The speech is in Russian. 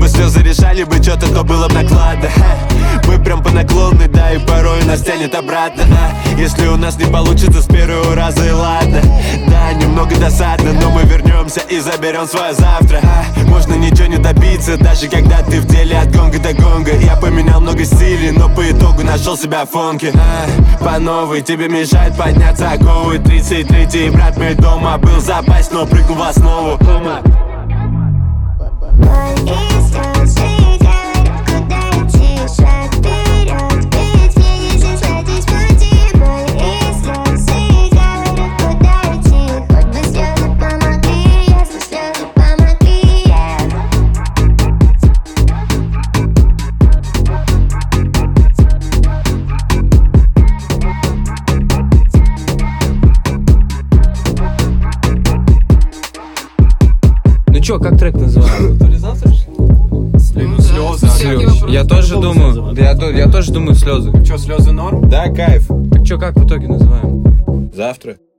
бы слезы решали бы что-то, то было бы накладно. Мы прям по наклонной, да, и порой нас тянет обратно. Если у нас не получится с первого раза, и ладно. Да, немного досадно, но мы вернемся и заберем свое завтра. Можно ничего не добиться, даже когда ты в деле от гонга до гонга. Я поменял много стилей, но по итогу нашел себя в фонке. По новой тебе мешает подняться оковы. 33-й брат мой дома был запасть, но прыгнул в основу. Ну чё, как трек называем? Слезы. Я тоже думаю, я тоже думаю слезы. Чё, слезы норм? Да, кайф. Так чё, как в итоге называем? Завтра.